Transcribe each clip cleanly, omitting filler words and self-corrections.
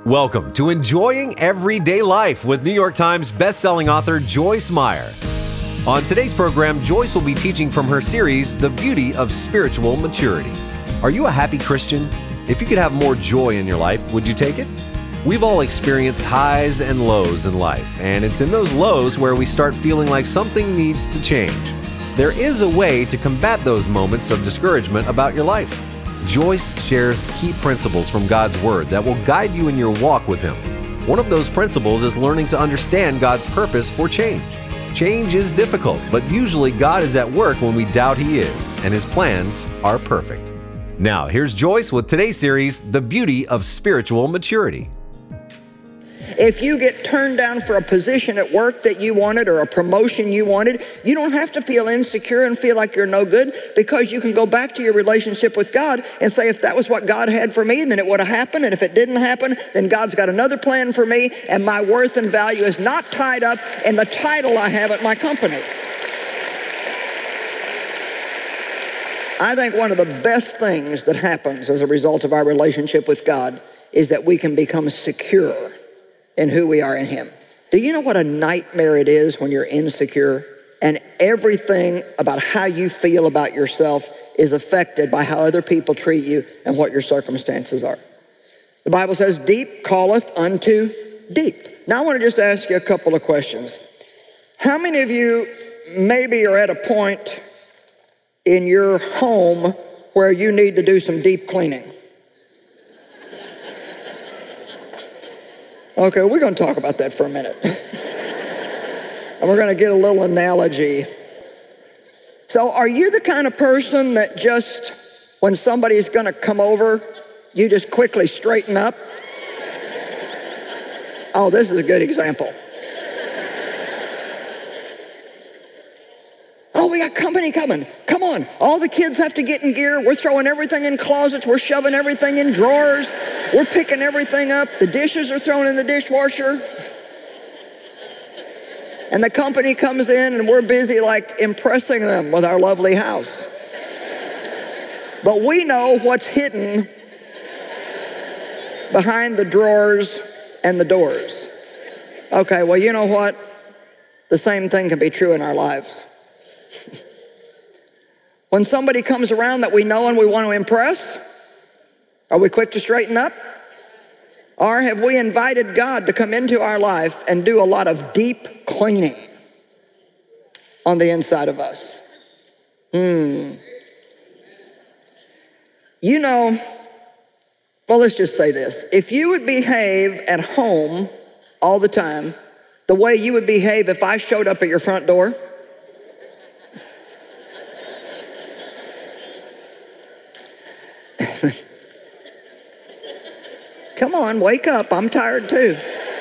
Welcome to Enjoying Everyday Life with New York Times bestselling author Joyce Meyer. On today's program, Joyce will be teaching from her series, The Beauty of Spiritual Maturity. Are you a happy Christian? If you could have more joy in your life, would you take it? We've all experienced highs and lows in life, and it's in those lows where we start feeling like something needs to change. There is a way to combat those moments of discouragement about your life. Joyce shares key principles from God's Word that will guide you in your walk with Him. One of those principles is learning to understand God's purpose for change. Change is difficult, but usually God is at work when we doubt He is, and His plans are perfect. Now, here's Joyce with today's series, The Beauty of Spiritual Maturity. If you get turned down for a position at work that you wanted or a promotion you wanted, you don't have to feel insecure and feel like you're no good, because you can go back to your relationship with God and say, if that was what God had for me, then it would have happened. And if it didn't happen, then God's got another plan for me, and my worth and value is not tied up in the title I have at my company. I think one of the best things that happens as a result of our relationship with God is that we can become secure in who we are in Him. Do you know what a nightmare it is when you're insecure and everything about how you feel about yourself is affected by how other people treat you and what your circumstances are? The Bible says, deep calleth unto deep. Now I want to just ask you a couple of questions. How many of you maybe are at a point in your home where you need to do some deep cleaning? Okay, we're going to talk about that for a minute. And we're going to get a little analogy. So are you the kind of person that just, when somebody's going to come over, you just quickly straighten up? Oh, this is a good example. Oh, we got company coming. Come on. All the kids have to get in gear. We're throwing everything in closets. We're shoving everything in drawers. We're picking everything up. The dishes are thrown in the dishwasher. And the company comes in and we're busy like impressing them with our lovely house. But we know what's hidden behind the drawers and the doors. Okay, well, you know what? The same thing can be true in our lives. When somebody comes around that we know and we want to impress, are we quick to straighten up? Or have we invited God to come into our life and do a lot of deep cleaning on the inside of us? You know, well, let's just say this. If you would behave at home all the time the way you would behave if I showed up at your front door, come on, wake up. I'm tired too.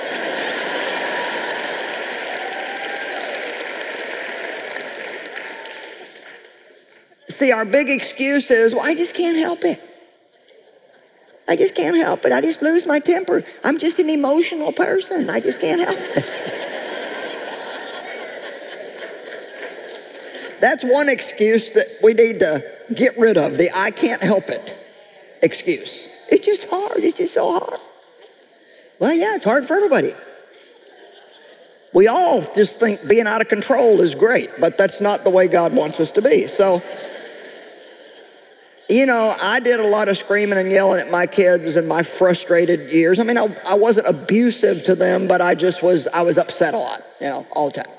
See, our big excuse is, well, I just can't help it. I just can't help it. I just lose my temper. I'm just an emotional person. I just can't help it. That's one excuse that we need to get rid of, the I can't help it excuse. It's just hard. It's just so hard. Well, yeah, it's hard for everybody. We all just think being out of control is great, but that's not the way God wants us to be. So, you know, I did a lot of screaming and yelling at my kids in my frustrated years. I mean, I wasn't abusive to them, but I was upset a lot, you know, all the time.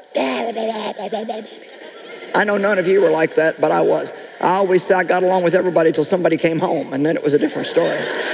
I know none of you were like that, but I was. I always said I got along with everybody till somebody came home, and then it was a different story.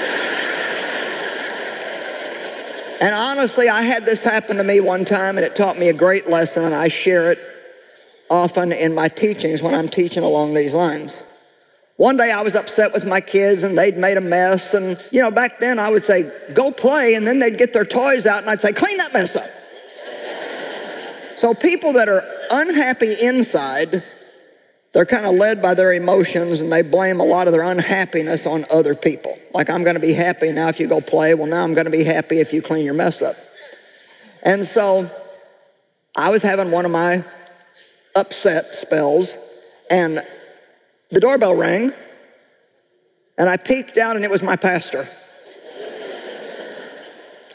And honestly, I had this happen to me one time, and it taught me a great lesson, and I share it often in my teachings when I'm teaching along these lines. One day I was upset with my kids, and they'd made a mess, and, you know, back then I would say, go play, and then they'd get their toys out, and I'd say, clean that mess up. So people that are unhappy inside, they're kind of led by their emotions, and they blame a lot of their unhappiness on other people. Like, I'm going to be happy now if you go play. Well, now I'm going to be happy if you clean your mess up. And so I was having one of my upset spells, and the doorbell rang, and I peeked out, and it was my pastor.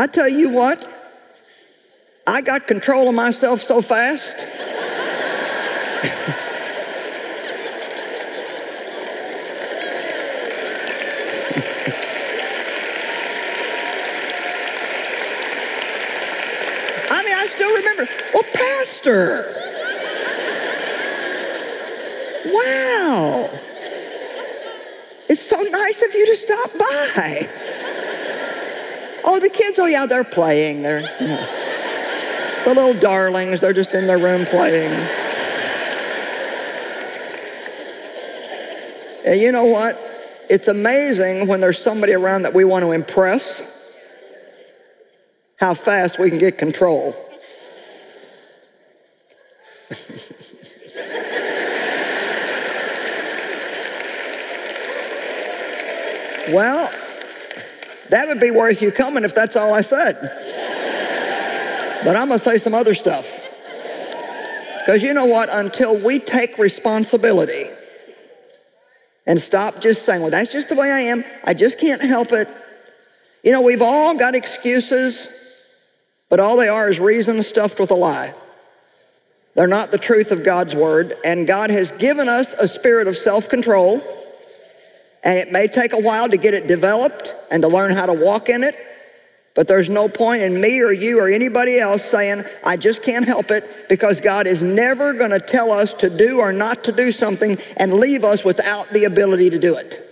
I tell you what, I got control of myself so fast. I mean, I still remember, well, Pastor, wow, it's so nice of you to stop by. Oh, the kids, oh yeah, they're playing. They're, the little darlings, they're just in their room playing. And you know what? It's amazing when there's somebody around that we want to impress, how fast we can get control. Well, that would be worth you coming if that's all I said. But I'm going to say some other stuff. Because you know what? Until we take responsibility and stop just saying, well, that's just the way I am. I just can't help it. You know, we've all got excuses, but all they are is reasons stuffed with a lie. They're not the truth of God's word. And God has given us a spirit of self-control. And it may take a while to get it developed and to learn how to walk in it. But there's no point in me or you or anybody else saying, I just can't help it, because God is never going to tell us to do or not to do something and leave us without the ability to do it.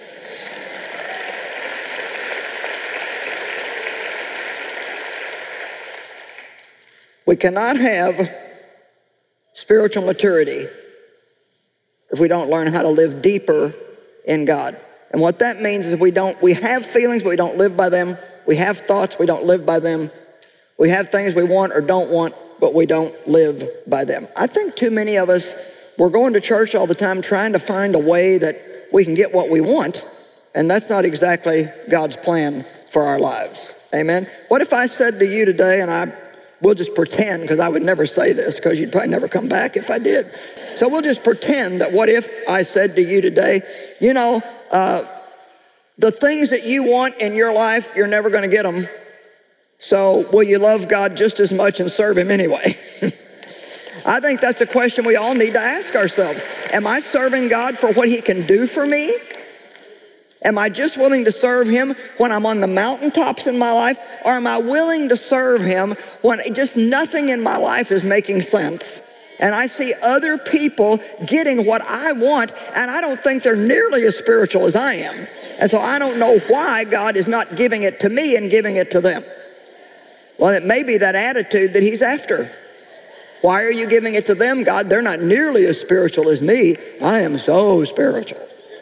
We cannot have spiritual maturity if we don't learn how to live deeper in God. And what that means is we have feelings, but we don't live by them. We have thoughts, we don't live by them. We have things we want or don't want, but we don't live by them. I think too many of us, we're going to church all the time trying to find a way that we can get what we want, and that's not exactly God's plan for our lives. Amen? What if I said to you today, and we'll just pretend, because I would never say this, because you'd probably never come back if I did. So we'll just pretend that what if I said to you today, you know, the things that you want in your life, you're never going to get them. So will you love God just as much and serve him anyway? I think that's a question we all need to ask ourselves. Am I serving God for what he can do for me? Am I just willing to serve him when I'm on the mountaintops in my life? Or am I willing to serve him when just nothing in my life is making sense? And I see other people getting what I want, and I don't think they're nearly as spiritual as I am. And so I don't know why God is not giving it to me and giving it to them. Well, it may be that attitude that he's after. Why are you giving it to them, God? They're not nearly as spiritual as me. I am so spiritual.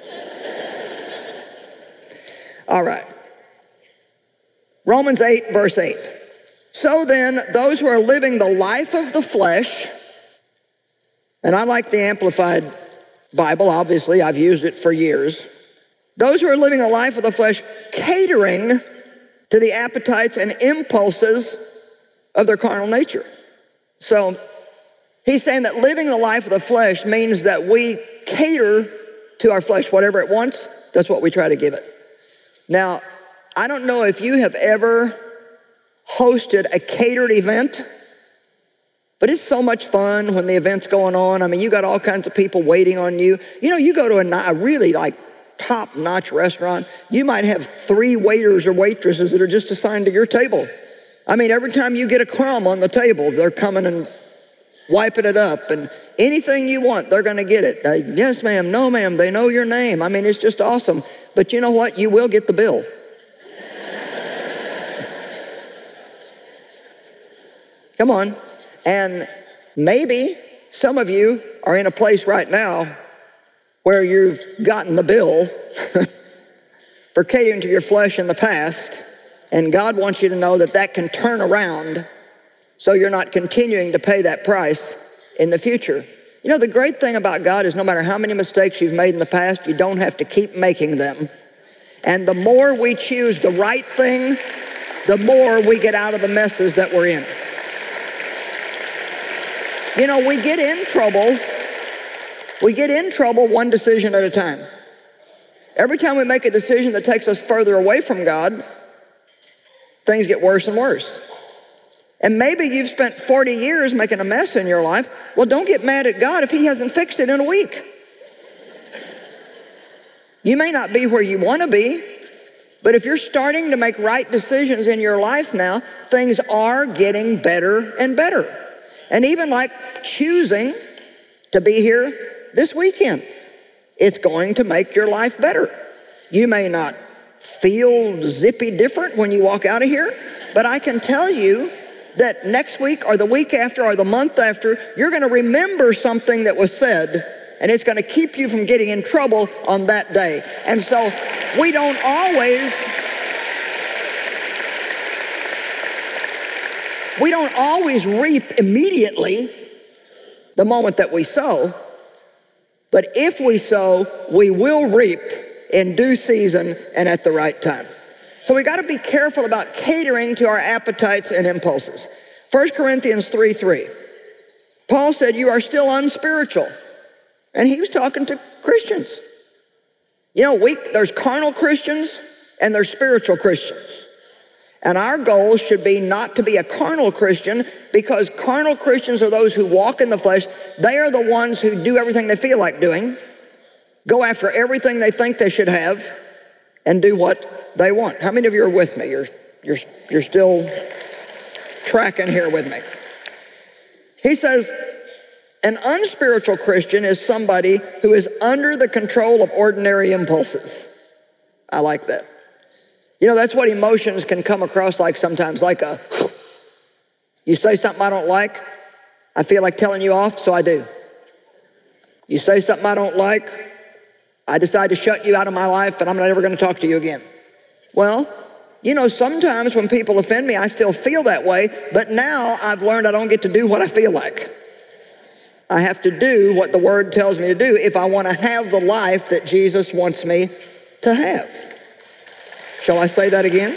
All right. Romans 8, verse 8. So then, those who are living the life of the flesh, and I like the Amplified Bible, obviously, I've used it for years. Those who are living the life of the flesh, catering to the appetites and impulses of their carnal nature. So he's saying that living the life of the flesh means that we cater to our flesh. Whatever it wants, that's what we try to give it. Now, I don't know if you have ever hosted a catered event, but it's so much fun when the event's going on. I mean, you got all kinds of people waiting on you. You know, you go to a really top-notch restaurant, you might have 3 waiters or waitresses that are just assigned to your table. I mean, every time you get a crumb on the table, they're coming and wiping it up, and anything you want, they're going to get it. Yes, ma'am, no, ma'am, they know your name. I mean, it's just awesome. But you know what? You will get the bill. Come on. And maybe some of you are in a place right now where you've gotten the bill for catering to your flesh in the past, and God wants you to know that that can turn around so you're not continuing to pay that price in the future. You know, the great thing about God is no matter how many mistakes you've made in the past, you don't have to keep making them. And the more we choose the right thing, the more we get out of the messes that we're in. You know, we get in trouble one decision at a time. Every time we make a decision that takes us further away from God, things get worse and worse. And maybe you've spent 40 years making a mess in your life. Well, don't get mad at God if he hasn't fixed it in a week. You may not be where you want to be, but if you're starting to make right decisions in your life now, things are getting better and better. And even like choosing to be here this weekend, it's going to make your life better. You may not feel zippy different when you walk out of here, but I can tell you that next week or the week after or the month after, you're going to remember something that was said, and it's going to keep you from getting in trouble on that day. And so we don't always reap immediately the moment that we sow, but if we sow, we will reap in due season and at the right time. So we got to be careful about catering to our appetites and impulses. 1 Corinthians 3:3. Paul said, you are still unspiritual. And he was talking to Christians. You know, there's carnal Christians and there's spiritual Christians. And our goal should be not to be a carnal Christian, because carnal Christians are those who walk in the flesh. They are the ones who do everything they feel like doing, go after everything they think they should have, and do what they want. How many of you are with me? You're still tracking here with me. He says, an unspiritual Christian is somebody who is under the control of ordinary impulses. I like that. You know, that's what emotions can come across like sometimes, like you say something I don't like, I feel like telling you off, so I do. You say something I don't like, I decide to shut you out of my life and I'm not ever going to talk to you again. Well, you know, sometimes when people offend me, I still feel that way, but now I've learned I don't get to do what I feel like. I have to do what the Word tells me to do if I want to have the life that Jesus wants me to have. Shall I say that again?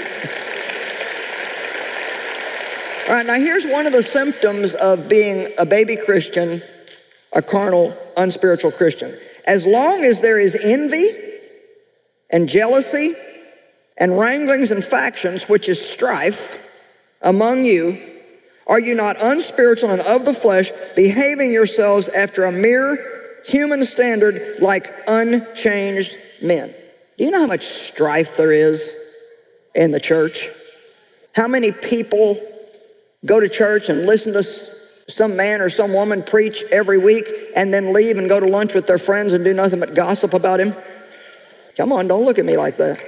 All right, now here's one of the symptoms of being a baby Christian, a carnal, unspiritual Christian. As long as there is envy and jealousy and wranglings and factions, which is strife, among you, are you not unspiritual and of the flesh, behaving yourselves after a mere human standard like unchanged men? Do you know how much strife there is in the church? How many people go to church and listen to some man or some woman preach every week and then leave and go to lunch with their friends and do nothing but gossip about him? Come on, don't look at me like that.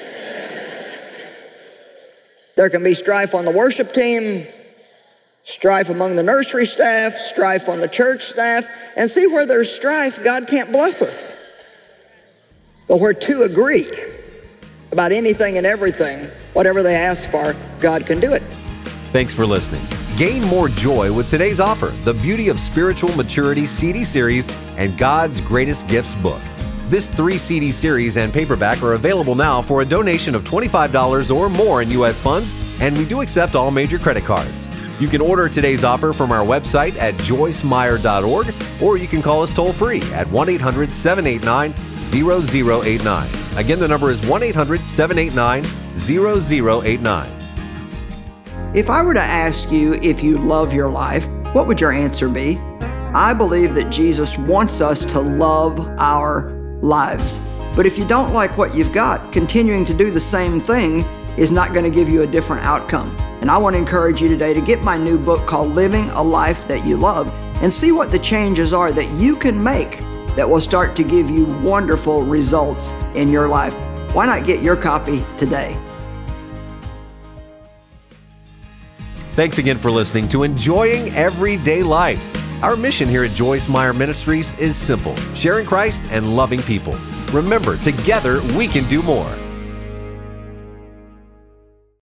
There can be strife on the worship team, strife among the nursery staff, strife on the church staff. And see, where there's strife, God can't bless us. But where two agree about anything and everything, whatever they ask for, God can do it. Thanks for listening. Gain more joy with today's offer, The Beauty of Spiritual Maturity CD series and God's Greatest Gifts book. This 3 CD series and paperback are available now for a donation of $25 or more in U.S. funds, and we do accept all major credit cards. You can order today's offer from our website at joycemeyer.org, or you can call us toll-free at 1-800-789-0089. Again, the number is 1-800-789-0089. If I were to ask you if you love your life, what would your answer be? I believe that Jesus wants us to love our lives. But if you don't like what you've got, continuing to do the same thing is not going to give you a different outcome. And I want to encourage you today to get my new book called Living a Life That You Love and see what the changes are that you can make that will start to give you wonderful results in your life. Why not get your copy today? Thanks again for listening to Enjoying Everyday Life. Our mission here at Joyce Meyer Ministries is simple: sharing Christ and loving people. Remember, together we can do more.